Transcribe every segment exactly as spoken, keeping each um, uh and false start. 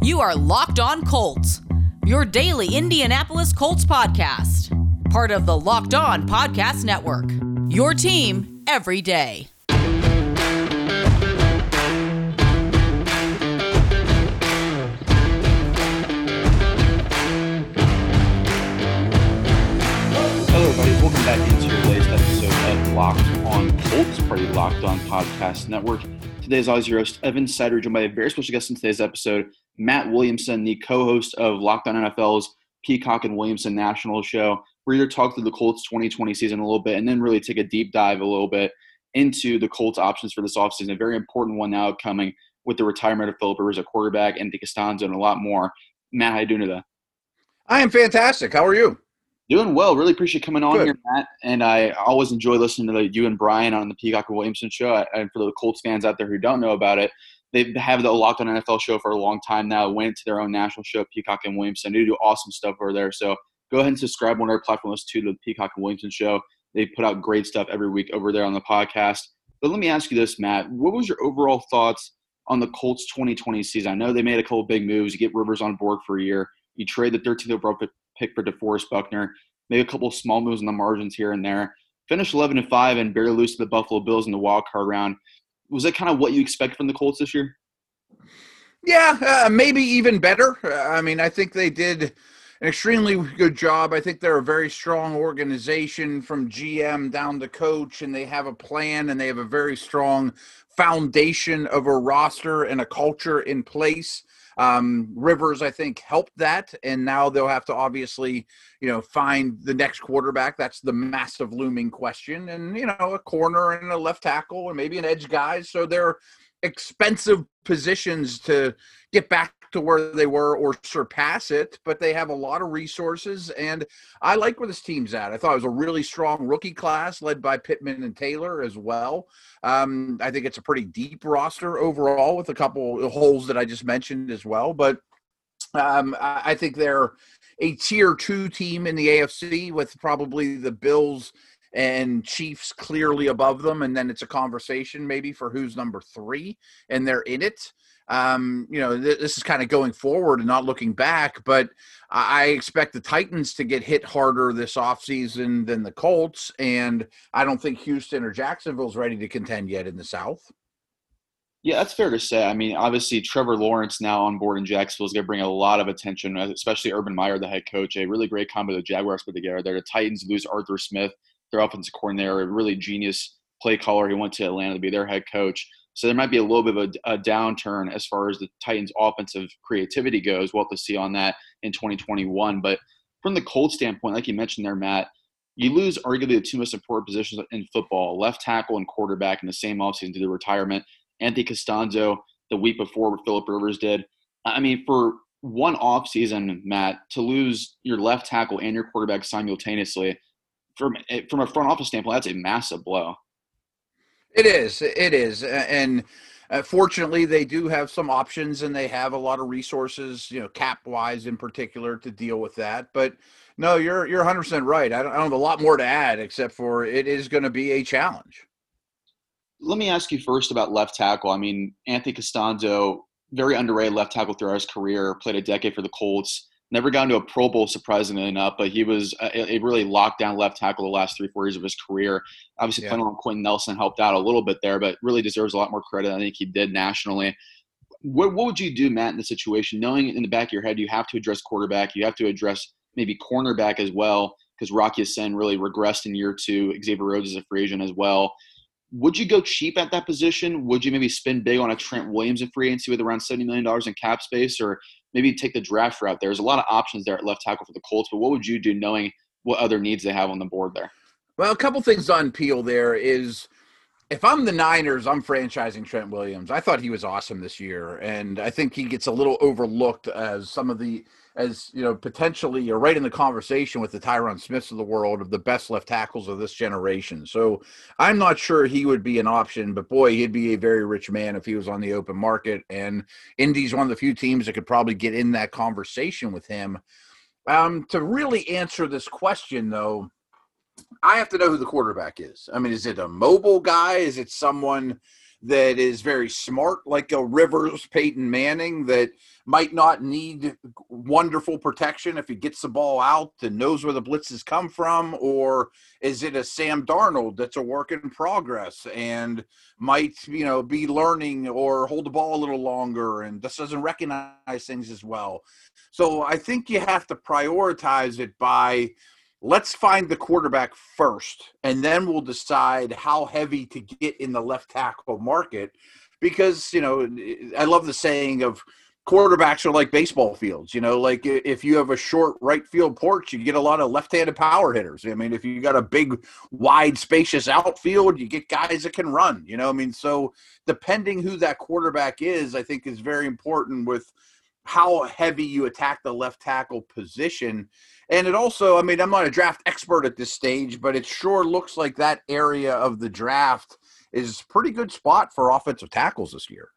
You are Locked On Colts, your daily Indianapolis Colts podcast. Part of the Locked On Podcast Network, your team every day. Hello, everybody. Welcome back into your latest episode of Locked On Colts, part of the Locked On Podcast Network. Today is always your host, Evan Sider, joined by a very special guest in today's episode, Matt Williamson, the co-host of Locked On N F L's Peacock and Williamson National Show. We're here to talk through the Colts twenty twenty season a little bit and then really take a deep dive a little bit into the Colts options for this offseason. A very important one now coming with the retirement of Philip Rivers, a quarterback, Anthony Castonzo, and a lot more. Matt, how you doing today? I am fantastic. How are you? Doing well. Really appreciate coming on Good. here, Matt. And I always enjoy listening to the, you and Brian on the Peacock and Williamson show. And for the Colts fans out there who don't know about it, they have the Locked On N F L show for a long time now. Went to their own national show, Peacock and Williamson. They do awesome stuff over there. So go ahead and subscribe on their platform to the Peacock and Williamson show. They put out great stuff every week over there on the podcast. But let me ask you this, Matt. What was your overall thoughts on the Colts twenty twenty season? I know they made a couple big moves. You get Rivers on board for a year. You trade the thirteenth overall pick for DeForest Buckner. Made a couple of small moves in the margins here and there. Finished eleven and five and barely lose to the Buffalo Bills in the wild card round. Was that kind of what you expect from the Colts this year? Yeah, uh, maybe even better. Uh, I mean, I think they did an extremely good job. I think they're a very strong organization from G M down to coach, and they have a plan, and they have a very strong foundation of a roster and a culture in place. Um, Rivers, I think, helped that, and now they'll have to obviously, you know, find the next quarterback. That's the massive looming question. And, you know, a corner and a left tackle and maybe an edge guy. So they're expensive positions to get back to where they were or surpass it, but they have a lot of resources, and I like where this team's at. I thought it was a really strong rookie class led by Pittman and Taylor as well. Um, I think it's a pretty deep roster overall with a couple of holes that I just mentioned as well, but um, I think they're a tier two team in the A F C with probably the Bills and Chiefs clearly above them, and then it's a conversation maybe for who's number three, and they're in it. Um, you know, th- this is kind of going forward and not looking back, but I expect the Titans to get hit harder this offseason than the Colts, and I don't think Houston or Jacksonville's ready to contend yet in the South. Yeah, that's fair to say. I mean, obviously, Trevor Lawrence now on board in Jacksonville is going to bring a lot of attention, especially Urban Meyer, the head coach. A really great combo the Jaguars put together there. The Titans lose Arthur Smith, their offensive coordinator, a really genius play caller. He went to Atlanta to be their head coach. So there might be a little bit of a, a downturn as far as the Titans' offensive creativity goes. We'll have to see on that in twenty twenty-one. But from the Colts standpoint, like you mentioned there, Matt, you lose arguably the two most important positions in football, left tackle and quarterback, in the same offseason to the retirement. Anthony Castonzo the week before what Philip Rivers did. I mean, for one offseason, Matt, to lose your left tackle and your quarterback simultaneously, from from a front office standpoint, that's a massive blow. It is. It is. And uh, fortunately, they do have some options, and they have a lot of resources, you know, cap-wise in particular, to deal with that. But, no, you're you're one hundred percent right. I don't, I don't have a lot more to add except for it is going to be a challenge. Let me ask you first about left tackle. I mean, Anthony Castonzo, very underrated left tackle throughout his career, played a decade for the Colts. Never got into a Pro Bowl, surprisingly enough, but he was a, a really locked down left tackle the last three, four years of his career. Obviously, Yeah. playing on Quentin Nelson helped out a little bit there, but really deserves a lot more credit than I think he did nationally. What, what would you do, Matt, in the situation, knowing in the back of your head you have to address quarterback, you have to address maybe cornerback as well, because Rocky Sin really regressed in year two. Xavier Rhodes is a free agent as well. Would you go cheap at that position? Would you maybe spend big on a Trent Williams in free agency with around seventy million dollars in cap space, or maybe take the draft route? There's a lot of options there at left tackle for the Colts, but what would you do knowing what other needs they have on the board there? Well, a couple things on Peel there is, if I'm the Niners, I'm franchising Trent Williams. I thought he was awesome this year, and I think he gets a little overlooked as some of the, as, you know, potentially you're right in the conversation with the Tyron Smiths of the world of the best left tackles of this generation. So I'm not sure he would be an option, but boy, he'd be a very rich man if he was on the open market, and Indy's one of the few teams that could probably get in that conversation with him. Um, to really answer this question, though, I have to know who the quarterback is. I mean, is it a mobile guy? Is it someone that is very smart, like a Rivers, Peyton Manning, that might not need wonderful protection if he gets the ball out and knows where the blitzes come from? Or is it a Sam Darnold that's a work in progress and might, you know, be learning or hold the ball a little longer and just doesn't recognize things as well? So I think you have to prioritize it by, let's find the quarterback first, and then we'll decide how heavy to get in the left tackle market. Because, you know, I love the saying of quarterbacks are like baseball fields. You know, like if you have a short right field porch, you get a lot of left-handed power hitters. I mean, if you got a big, wide, spacious outfield, you get guys that can run. You know, I mean, so depending who that quarterback is, I think is very important with how heavy you attack the left tackle position. And it also, I mean, I'm not a draft expert at this stage, but it sure looks like that area of the draft is a pretty good spot for offensive tackles this year.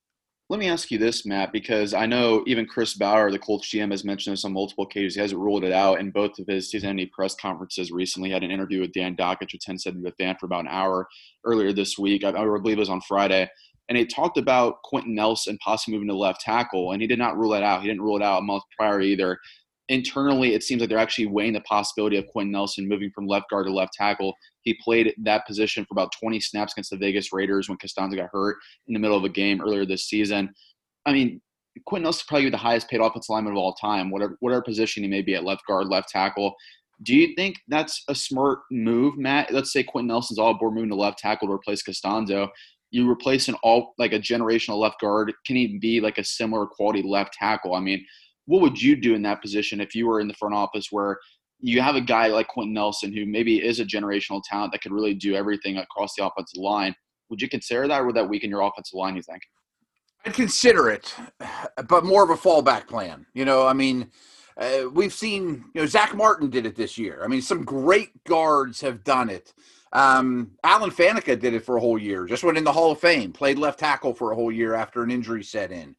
Let me ask you this, Matt, because I know even Chris Bauer, the Colts G M, has mentioned this on multiple occasions. He hasn't ruled it out in both of his season-ending press conferences recently. He had an interview with Dan Dockich at ten seventy The Fan for about an hour earlier this week. I, I believe it was on Friday. And he talked about Quentin Nelson possibly moving to left tackle, and he did not rule it out. He didn't rule it out a month prior either. Internally, it seems like they're actually weighing the possibility of Quentin Nelson moving from left guard to left tackle. He played that position for about twenty snaps against the Vegas Raiders when Costanza got hurt in the middle of a game earlier this season. I mean, Quentin Nelson is probably the highest paid offensive lineman of all time, whatever, whatever position he may be at, left guard, left tackle. Do you think that's a smart move, Matt? Let's say Quentin Nelson's all aboard moving to left tackle to replace Costanzo. You replace an all like a generational left guard. Can he be like a similar quality left tackle? I mean, what would you do in that position if you were in the front office where you have a guy like Quentin Nelson who maybe is a generational talent that could really do everything across the offensive line? Would you consider that, or would that weaken your offensive line, you think? I'd consider it, but more of a fallback plan. You know, I mean, uh, we've seen, you know, Zach Martin did it this year. I mean, some great guards have done it. Um, Alan Faneca did it for a whole year, just went in the Hall of Fame, played left tackle for a whole year after an injury set in.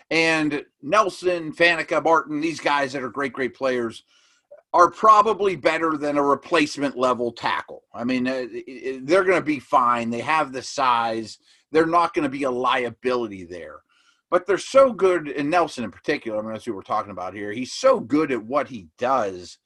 And Nelson, Faneca, Martin, these guys that are great, great players are probably better than a replacement level tackle. I mean, uh, they're going to be fine. They have the size. They're not going to be a liability there. But they're so good, and Nelson in particular, I mean, that's who we're talking about here. He's so good at what he does.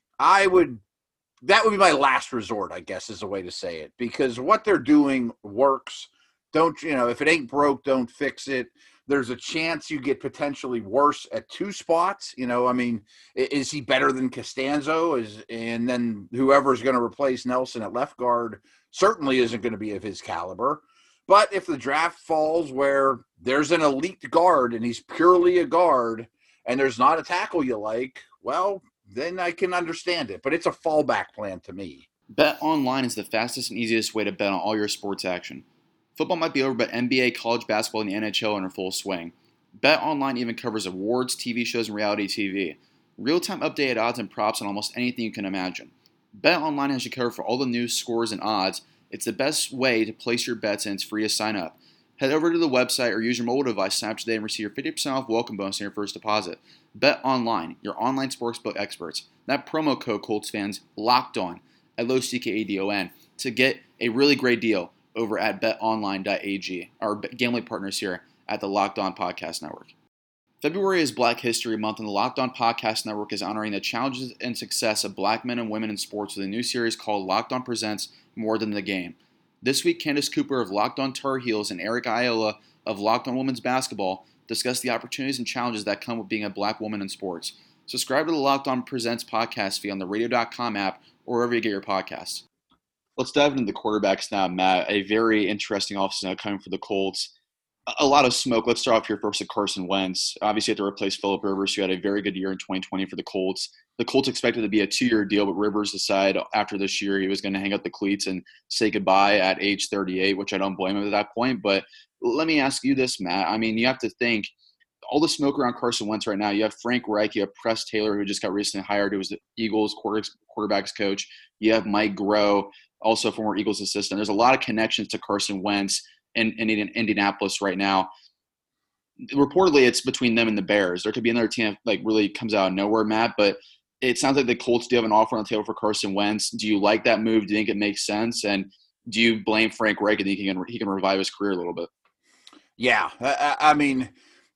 I would – that would be my last resort, I guess, is the way to say it. Because what they're doing works. Don't – you know, if it ain't broke, don't fix it. There's a chance you get potentially worse at two spots. You know, I mean, is he better than Costanzo? Is and then whoever's going to replace Nelson at left guard certainly isn't going to be of his caliber. But if the draft falls where there's an elite guard and he's purely a guard and there's not a tackle you like, well, then I can understand it. But it's a fallback plan to me. BetOnline is the fastest and easiest way to bet on all your sports action. Football might be over, but N B A, college basketball, and the N H L are in full swing. BetOnline even covers awards, T V shows, and reality T V. Real-time updated odds and props on almost anything you can imagine. BetOnline has you covered for all the news, scores, and odds. It's the best way to place your bets, and it's free to sign up. Head over to the website or use your mobile device to sign up today and receive your fifty percent off welcome bonus on your first deposit. BetOnline, your online sportsbook experts. That promo code, Colts fans, locked on, L O C K A D O N, to get a really great deal over at bet online dot a g, our gambling partners here at the Locked On Podcast Network. February is Black History Month, and the Locked On Podcast Network is honoring the challenges and success of black men and women in sports with a new series called Locked On Presents More Than the Game. This week, Candace Cooper of Locked On Tar Heels and Eric Ayala of Locked On Women's Basketball discuss the opportunities and challenges that come with being a black woman in sports. Subscribe to the Locked On Presents podcast feed on the radio dot com app or wherever you get your podcasts. Let's dive into the quarterbacks now, Matt. A very interesting offseason coming for the Colts. A lot of smoke. Let's start off here first with Carson Wentz. Obviously, you have to replace Phillip Rivers, who had a very good year in twenty twenty for the Colts. The Colts expected to be a two-year deal, but Rivers decided after this year he was going to hang up the cleats and say goodbye at age thirty-eight, which I don't blame him at that point. But let me ask you this, Matt. I mean, you have to think all the smoke around Carson Wentz right now. You have Frank Reich, you have Press Taylor, who just got recently hired, who was the Eagles quarterbacks coach. You have Mike Groh, also former Eagles assistant. There's a lot of connections to Carson Wentz in, in Indianapolis right now. Reportedly, it's between them and the Bears. There could be another team that like really comes out of nowhere, Matt, but it sounds like the Colts do have an offer on the table for Carson Wentz. Do you like that move? Do you think it makes sense? And do you blame Frank Reich and think he can he can revive his career a little bit? Yeah, I, I mean,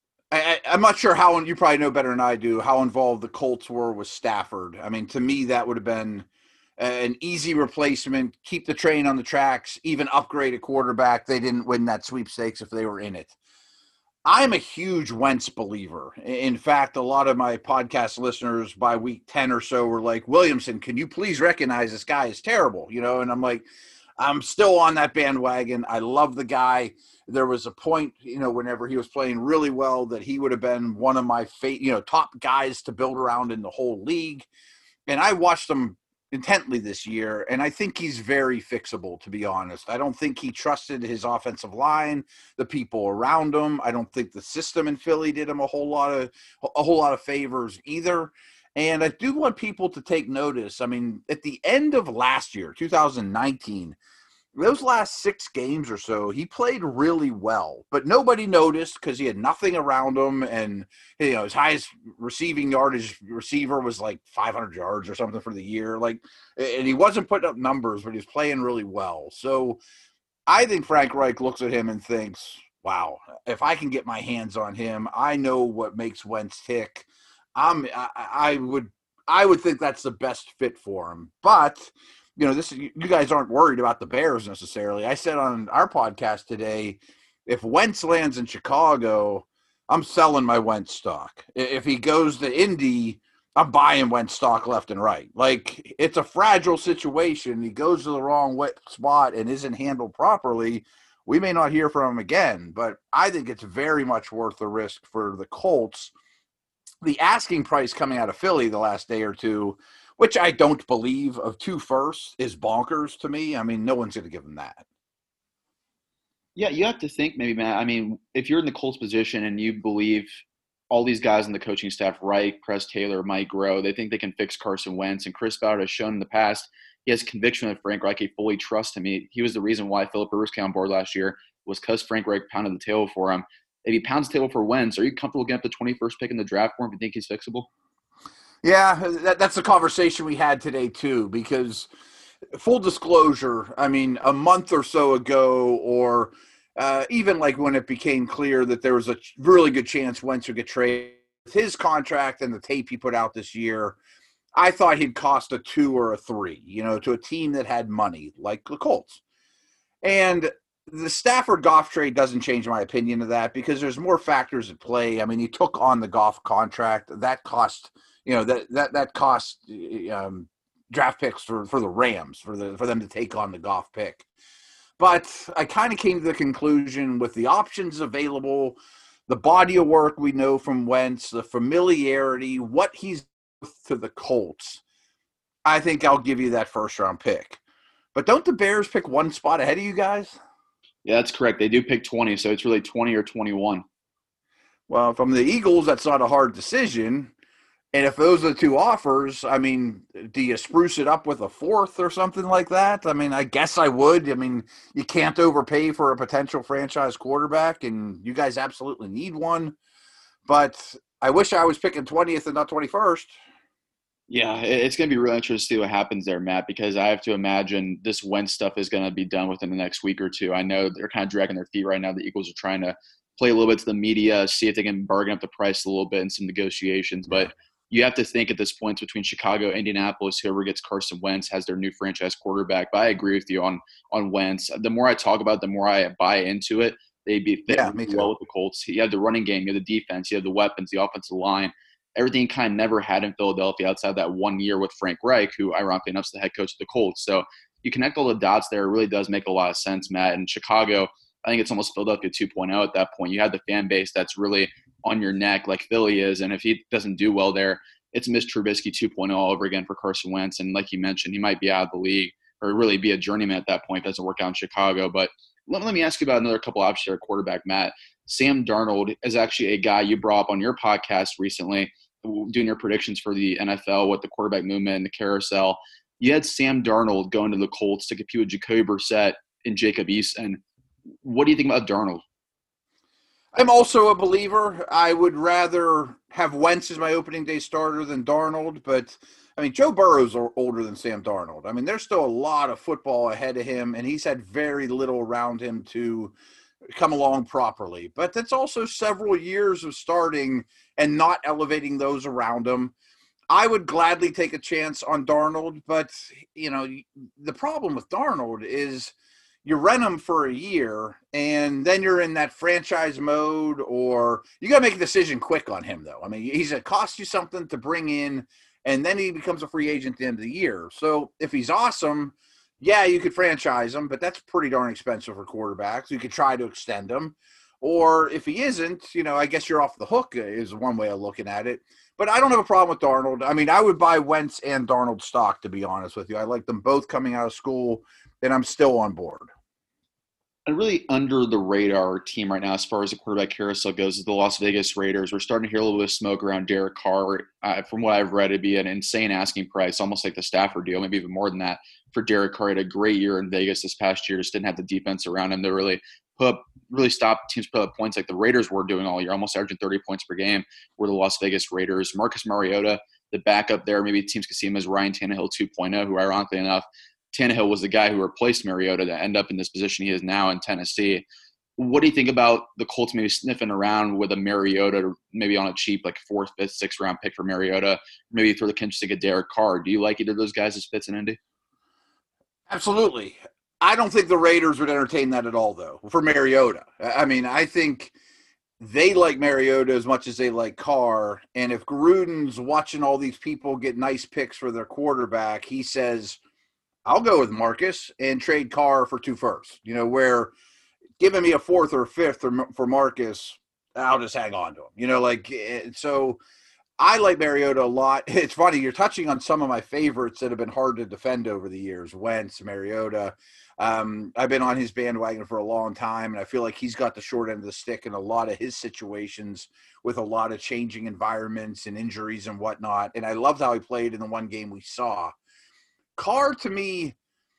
I, I'm not sure how, you probably know better than I do, how involved the Colts were with Stafford. I mean, to me, that would have been an easy replacement, keep the train on the tracks, even upgrade a quarterback. They didn't win that sweepstakes if they were in it. I'm a huge Wentz believer. In fact, a lot of my podcast listeners by week ten or so were like, Williamson, can you please recognize this guy is terrible? You know, and I'm like, I'm still on that bandwagon. I love the guy. There was a point, you know, whenever he was playing really well that he would have been one of my, fa- you know, top guys to build around in the whole league. And I watched him intently this year, and I think he's very fixable, to be honest. I don't think he trusted his offensive line, the people around him. I don't think the system in Philly did him a whole lot of a whole lot of favors either. And I do want people to take notice. I mean, at the end of last year, two thousand nineteen, those last six games or so, he played really well, but nobody noticed because he had nothing around him. And, you know, his highest receiving yardage receiver was like five hundred yards or something for the year. Like, and he wasn't putting up numbers, but he was playing really well. So I think Frank Reich looks at him and thinks, wow, if I can get my hands on him, I know what makes Wentz tick. I'm, I, I would, I would think that's the best fit for him. But, you know, this, you guys aren't worried about the Bears necessarily. I said on our podcast today, if Wentz lands in Chicago, I'm selling my Wentz stock. If he goes to Indy, I'm buying Wentz stock left and right. Like, it's a fragile situation. He goes to the wrong spot and isn't handled properly. We may not hear from him again, but I think it's very much worth the risk for the Colts. The asking price coming out of Philly the last day or two, which I don't believe, of two firsts, is bonkers to me. I mean, no one's going to give them that. Yeah, you have to think maybe, Matt. I mean, if you're in the Colts position and you believe all these guys on the coaching staff, Reich, Press Taylor, Mike Groh, they think they can fix Carson Wentz. And Chris Ballard has shown in the past he has conviction that Frank Reich fully trusts him. He, he was the reason why Philip Rivers came on board last year, was because Frank Reich pounded the table for him. If he pounds the table for Wentz, are you comfortable getting up the twenty-first pick in the draft for him if you think he's fixable? Yeah, that, that's the conversation we had today too, because full disclosure, I mean, a month or so ago, or uh, even like when it became clear that there was a really good chance Wentz would get traded, with his contract and the tape he put out this year, I thought he'd cost a two or a three, you know, to a team that had money like the Colts. And the Stafford Goff trade doesn't change my opinion of that because there's more factors at play. I mean, he took on the Goff contract. That cost, you know, that that that cost um, draft picks for, for the Rams for the for them to take on the Goff pick. But I kind of came to the conclusion with the options available, the body of work we know from Wentz, the familiarity, what he's to the Colts, I think I'll give you that first round pick. But don't the Bears pick one spot ahead of you guys? Yeah, that's correct. They do pick twenty, so it's really twenty or twenty-one. Well, from the Eagles, that's not a hard decision. And if those are the two offers, I mean, do you spruce it up with a fourth or something like that? I mean, I guess I would. I mean, you can't overpay for a potential franchise quarterback, and you guys absolutely need one. But I wish I was picking twentieth and not twenty-first. Yeah, it's going to be really interesting to see what happens there, Matt, because I have to imagine this Wentz stuff is going to be done within the next week or two. I know they're kind of dragging their feet right now. The Eagles are trying to play a little bit to the media, see if they can bargain up the price a little bit in some negotiations. But you have to think at this point between Chicago, Indianapolis, whoever gets Carson Wentz has their new franchise quarterback. But I agree with you on on Wentz. The more I talk about it, the more I buy into it. They'd be fit yeah, well with the Colts. You have the running game, you have the defense, you have the weapons, the offensive line. Everything you kind of never had in Philadelphia outside that one year with Frank Reich, who ironically enough is the head coach of the Colts. So you connect all the dots there. It really does make a lot of sense, Matt. And Chicago, I think it's almost Philadelphia two point oh at that point. You have the fan base that's really on your neck like Philly is. And if he doesn't do well there, it's Mitch Trubisky two point oh all over again for Carson Wentz. And like you mentioned, he might be out of the league or really be a journeyman at that point if it doesn't work out in Chicago. But let, let me ask you about another couple options there at quarterback, Matt. Sam Darnold is actually a guy you brought up on your podcast recently, doing your predictions for the N F L with the quarterback movement and the carousel. You had Sam Darnold going to the Colts to compete with Jacoby Brissett and Jacob Eason. What do you think about Darnold? I'm also a believer. I would rather have Wentz as my opening day starter than Darnold, but I mean, Joe Burrow's older than Sam Darnold. I mean, there's still a lot of football ahead of him, and he's had very little around him to come along properly. But that's also several years of starting and not elevating those around him. I would gladly take a chance on Darnold, but, you know, the problem with Darnold is you rent him for a year, and then you're in that franchise mode, or you got to make a decision quick on him, though. I mean, he's going to cost you something to bring in, and then he becomes a free agent at the end of the year. So if he's awesome, yeah, you could franchise him, but that's pretty darn expensive for quarterbacks. You could try to extend him. Or if he isn't, you know, I guess you're off the hook is one way of looking at it. But I don't have a problem with Darnold. I mean, I would buy Wentz and Darnold stock, to be honest with you. I like them both coming out of school, and I'm still on board. A really under-the-radar team right now as far as the quarterback carousel goes is the Las Vegas Raiders. We're starting to hear a little bit of smoke around Derek Carr. Uh, from what I've read, it'd be an insane asking price, almost like the Stafford deal, maybe even more than that, for Derek Carr. He had a great year in Vegas this past year, just didn't have the defense around him to really put up, really stop teams put up points like the Raiders were doing all year, almost averaging thirty points per game, were the Las Vegas Raiders. Marcus Mariota, the backup there, maybe teams could see him as Ryan Tannehill two point oh, who ironically enough, Tannehill was the guy who replaced Mariota to end up in this position he is now in Tennessee. What do you think about the Colts maybe sniffing around with a Mariota, maybe on a cheap, like fourth, fifth, sixth round pick for Mariota, maybe throw the kinch stick at Derek Carr? Do you like either of those guys as fits in Indy? Absolutely. I don't think the Raiders would entertain that at all, though, for Mariota. I mean, I think they like Mariota as much as they like Carr. And if Gruden's watching all these people get nice picks for their quarterback, he says, I'll go with Marcus and trade Carr for two firsts. You know, where giving me a fourth or a fifth for Marcus, I'll just hang on to him. You know, like, so I like Mariota a lot. It's funny, you're touching on some of my favorites that have been hard to defend over the years. Wentz, Mariota. Um, I've been on his bandwagon for a long time, and I feel like he's got the short end of the stick in a lot of his situations with a lot of changing environments and injuries and whatnot. And I loved how he played in the one game we saw. Carr, to me,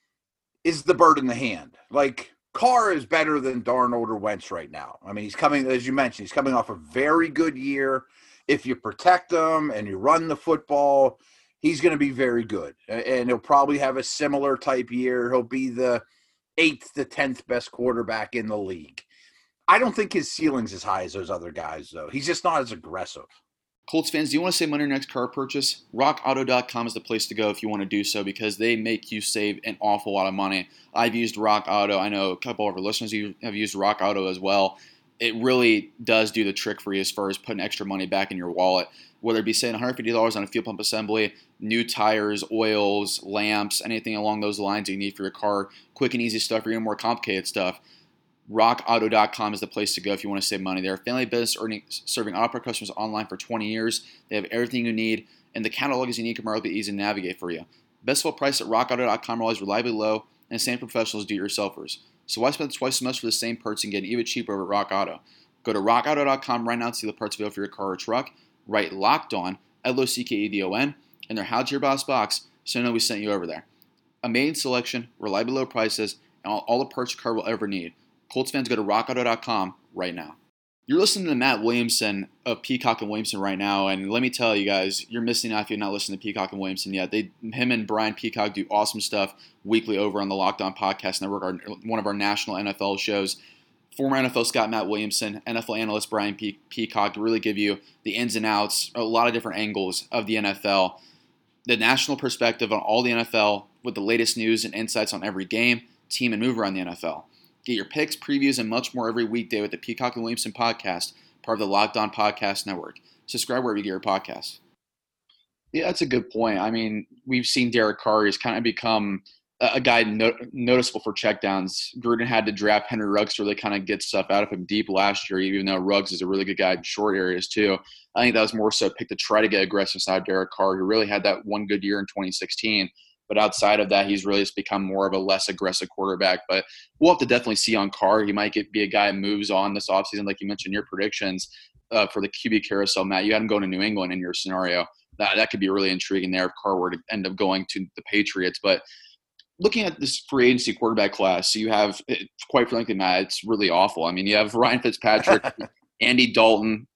is the bird in the hand. Like, Carr is better than Darnold or Wentz right now. I mean, he's coming, as you mentioned, he's coming off a very good year. If you protect him and you run the football, he's going to be very good. And he'll probably have a similar type year. He'll be the eighth to tenth best quarterback in the league. I don't think his ceiling's as high as those other guys, though. He's just not as aggressive. Colts fans, do you want to save money on your next car purchase? rock auto dot com is the place to go if you want to do so because they make you save an awful lot of money. I've used Rock Auto. I know a couple of our listeners have used Rock Auto as well. It really does do the trick for you as far as putting extra money back in your wallet, whether it be saying one hundred fifty dollars on a fuel pump assembly, new tires, oils, lamps, anything along those lines you need for your car, quick and easy stuff or even more complicated stuff. rock auto dot com is the place to go if you want to save money. They're a family business earning, serving auto part customers online for twenty years. They have everything you need, and the catalog is unique and remarkably easy to navigate for you. Best of all price at rock auto dot com relies reliably low and same professionals do-it-yourselfers. So why spend twice as much for the same parts and get even cheaper over at Rock Auto? Go to rock auto dot com right now to see the parts available for your car or truck. Write Locked On, L O C K E D O N, in their How'd Your Boss box so you know we sent you over there. Amazing selection, reliably low prices, and all, all the parts your car will ever need. Colts fans, go to rock auto dot com right now. You're listening to Matt Williamson of Peacock and Williamson right now, and let me tell you guys, you're missing out if you're not listening to Peacock and Williamson yet. They, him and Brian Peacock do awesome stuff weekly over on the Locked On Podcast Network, our, one of our national N F L shows. Former N F L scout Matt Williamson, N F L analyst Brian Pe- Peacock really give you the ins and outs, a lot of different angles of the N F L, the national perspective on all the N F L with the latest news and insights on every game, team, and move around the N F L. Get your picks, previews, and much more every weekday with the Peacock and Williamson podcast, part of the Locked On Podcast Network. Subscribe wherever you get your podcasts. Yeah, that's a good point. I mean, we've seen Derek Carr has kind of become a guy no- noticeable for checkdowns. Gruden had to draft Henry Ruggs to really kind of get stuff out of him deep last year, even though Ruggs is a really good guy in short areas too. I think that was more so a pick to try to get aggressive side of Derek Carr, who really had that one good year in twenty sixteen. But outside of that, he's really just become more of a less aggressive quarterback. But we'll have to definitely see on Carr. He might get, be a guy who moves on this offseason, like you mentioned, your predictions uh, for the Q B carousel. Matt, you had him going to New England in your scenario. That, that could be really intriguing there if Carr were to end up going to the Patriots. But looking at this free agency quarterback class, so you have, quite frankly, Matt, it's really awful. I mean, you have Ryan Fitzpatrick, Andy Dalton,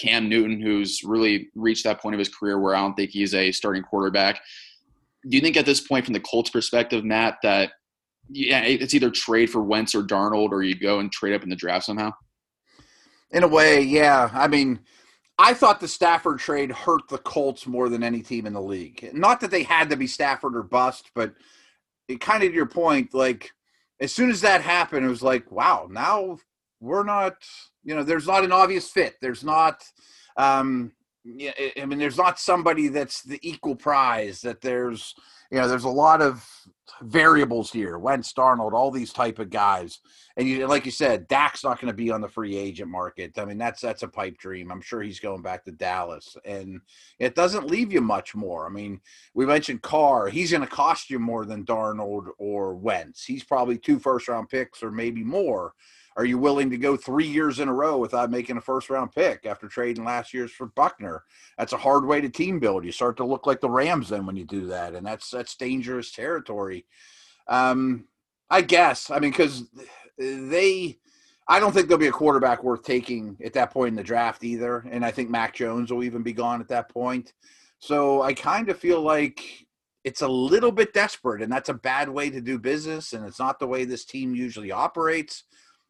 Cam Newton, who's really reached that point of his career where I don't think he's a starting quarterback. Do you think at this point, from the Colts' perspective, Matt, that yeah, it's either trade for Wentz or Darnold, or you go and trade up in the draft somehow? In a way, yeah. I mean, I thought the Stafford trade hurt the Colts more than any team in the league. Not that they had to be Stafford or bust, but it kind of to your point, like as soon as that happened, it was like, wow, now we're not, you know, there's not an obvious fit. There's not, um, yeah, I mean, there's not somebody that's the equal prize. That there's, you know, there's a lot of variables here. Wentz, Darnold, all these type of guys, and you, like you said, Dak's not going to be on the free agent market. I mean, that's that's a pipe dream. I'm sure he's going back to Dallas, and it doesn't leave you much more. I mean, we mentioned Carr. He's going to cost you more than Darnold or Wentz. He's probably two first round picks or maybe more. Are you willing to go three years in a row without making a first-round pick after trading last year's for Buckner? That's a hard way to team build. You start to look like the Rams then when you do that, and that's that's dangerous territory. Um, I guess. I mean, because they – I don't think there'll be a quarterback worth taking at that point in the draft either, and I think Mac Jones will even be gone at that point. So I kind of feel like it's a little bit desperate, and that's a bad way to do business, and it's not the way this team usually operates.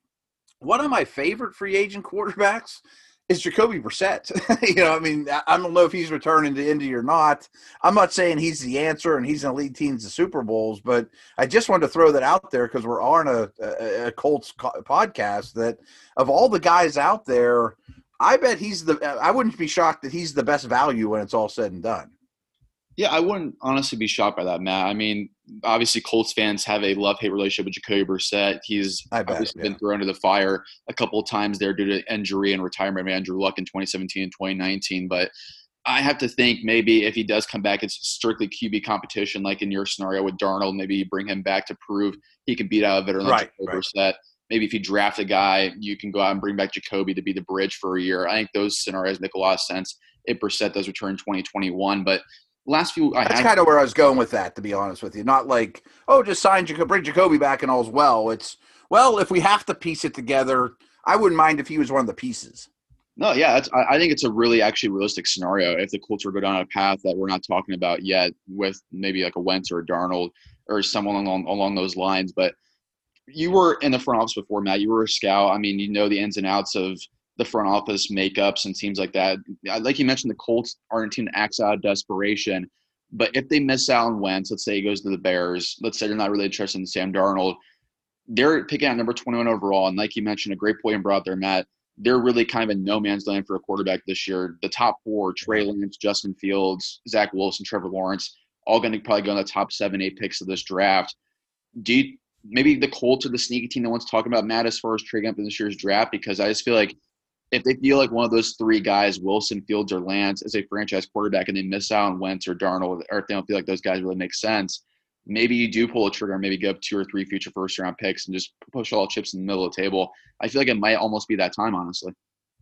One of my favorite free agent quarterbacks is Jacoby Brissett. you know, I mean, I don't know if he's returning to Indy or not. I'm not saying he's the answer and he's going to lead teams to Super Bowls, but I just wanted to throw that out there because we're on a, a, a Colts podcast that of all the guys out there, I bet he's the – I wouldn't be shocked that he's the best value when it's all said and done. Yeah, I wouldn't honestly be shocked by that, Matt. I mean, obviously Colts fans have a love-hate relationship with Jacoby Brissett. He's bet, obviously yeah. been thrown to the fire a couple of times there due to injury and retirement of Andrew Luck in twenty seventeen and twenty nineteen. But I have to think maybe if he does come back, it's strictly Q B competition, like in your scenario with Darnold. Maybe you bring him back to prove he can beat out a veteran like Right, Jacoby right. Brissett. Maybe if you draft a guy, you can go out and bring back Jacoby to be the bridge for a year. I think those scenarios make a lot of sense if Brissett does return in twenty twenty-one. But last few, I That's had, kind of where I was going with that, to be honest with you. Not like, oh, just sign Jacoby, bring Jacoby back and all's well. It's, well, if we have to piece it together, I wouldn't mind if he was one of the pieces. No, yeah, it's, I I think it's a really actually realistic scenario if the Colts were to go down a path that we're not talking about yet with maybe like a Wentz or a Darnold or someone along along those lines. But you were in the front office before, Matt. You were a scout. I mean, you know the ins and outs of the front office makeups and teams like that. Like you mentioned, the Colts aren't a team that acts out of desperation. But if they miss out on Wentz, let's say he goes to the Bears, let's say they're not really interested in Sam Darnold, they're picking out number twenty-one overall. And like you mentioned, a great point you brought out there, Matt, they're really kind of in no man's land for a quarterback this year. The top four, Trey Lance, Justin Fields, Zach Wilson, Trevor Lawrence, all going to probably go in the top seven, eight picks of this draft. Do you, maybe the Colts are the sneaky team that wants to talk about Matt as far as trading up in this year's draft? Because I just feel like if they feel like one of those three guys, Wilson, Fields, or Lance, is a franchise quarterback and they miss out on Wentz or Darnold, or if they don't feel like those guys really make sense, maybe you do pull a trigger and maybe give up two or three future first-round picks and just push all chips in the middle of the table. I feel like it might almost be that time, honestly.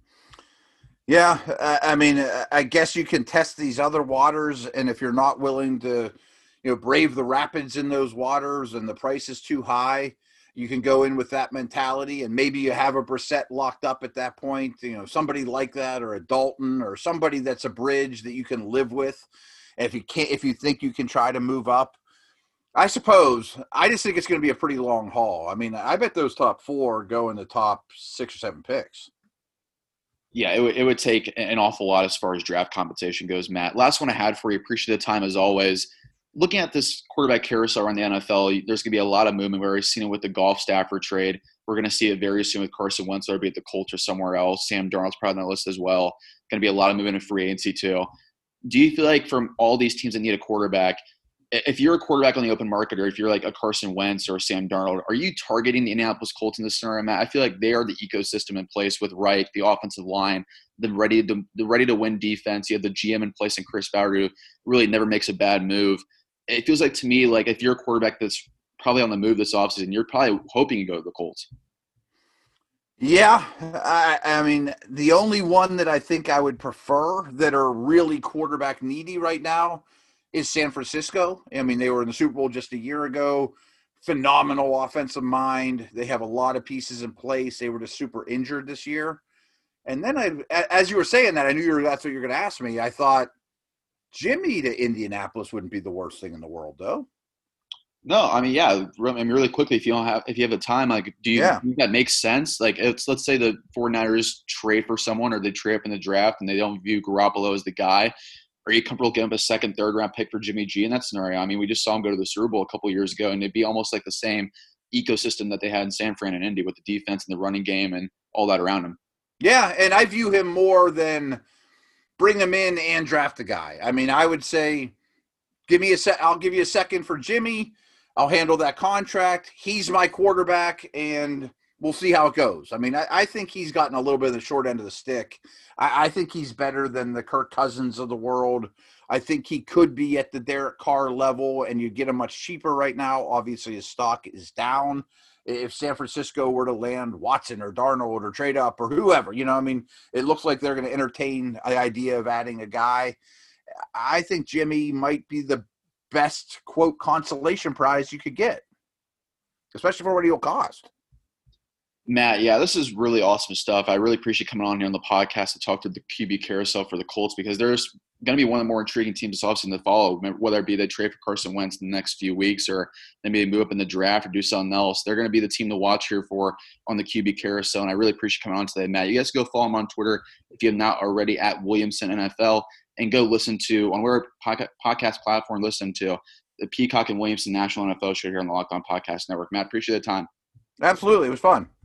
Yeah, I mean, I guess you can test these other waters, and if you're not willing to, you know, brave the rapids in those waters and the price is too high, you can go in with that mentality, and maybe you have a Brissett locked up at that point, you know, somebody like that, or a Dalton, or somebody that's a bridge that you can live with. If you can't, if you think you can try to move up, I suppose. I just think it's going to be a pretty long haul. I mean, I bet those top four go in the top six or seven picks. Yeah, it, w- it would take an awful lot as far as draft compensation goes, Matt. Last one I had for you. Appreciate the time as always. Looking at this quarterback carousel around the N F L, there's going to be a lot of movement. We've already seen it with the Goff Stafford trade. We're going to see it very soon with Carson Wentz, whether it be at the Colts or somewhere else. Sam Darnold's probably on that list as well. Going to be a lot of movement in free agency too. Do you feel like from all these teams that need a quarterback, if you're a quarterback on the open market, or if you're like a Carson Wentz or a Sam Darnold, are you targeting the Indianapolis Colts in this scenario, Matt? I feel like they are the ecosystem in place with Reich, the offensive line, the ready to the ready to win defense. You have the G M in place in Chris Ballard, who really never makes a bad move. It feels like to me, like if you're a quarterback that's probably on the move this offseason, you're probably hoping to go to the Colts. Yeah, I, I mean, the only one that I think I would prefer that are really quarterback needy right now is San Francisco. I mean, they were in the Super Bowl just a year ago. Phenomenal offensive mind. They have a lot of pieces in place. They were just super injured this year. And then I, as you were saying that, I knew you were, that's what you're going to ask me. I thought Jimmy to Indianapolis wouldn't be the worst thing in the world, though. No, I mean, yeah. I mean, really quickly, if you don't have, if you have the time, like, do you Yeah. think that makes sense? Like, it's let's say the 49ers trade for someone, or they trade up in the draft, and they don't view Garoppolo as the guy. Are you comfortable giving up a second, third round pick for Jimmy G in that scenario? I mean, we just saw him go to the Super Bowl a couple of years ago, and it'd be almost like the same ecosystem that they had in San Fran and Indy with the defense and the running game and all that around him. Yeah, and I view him more than bring him in and draft a guy. I mean, I would say, give me a set. I'll give you a second for Jimmy. I'll handle that contract. He's my quarterback, and we'll see how it goes. I mean, I, I think he's gotten a little bit of the short end of the stick. I, I think he's better than the Kirk Cousins of the world. I think he could be at the Derek Carr level, and you get him much cheaper right now. Obviously, his stock is down. If San Francisco were to land Watson or Darnold or trade up or whoever, you know, I mean, it looks like they're going to entertain the idea of adding a guy. I think Jimmy might be the best, quote, consolation prize you could get, especially for what he'll cost. Matt, yeah, this is really awesome stuff. I really appreciate coming on here on the podcast to talk to the Q B carousel for the Colts, because there's going to be one of the more intriguing teams this offseason to follow, whether it be they trade for Carson Wentz in the next few weeks, or maybe they move up in the draft or do something else. They're going to be the team to watch here for on the Q B carousel, and I really appreciate coming on today, Matt. You guys go follow him on Twitter if you have not already, at Williamson N F L, and go listen to, on where podcast platform listen to, the Peacock and Williamson National N F L show here on the Locked On Podcast Network. Matt, appreciate the time. Absolutely. It was fun.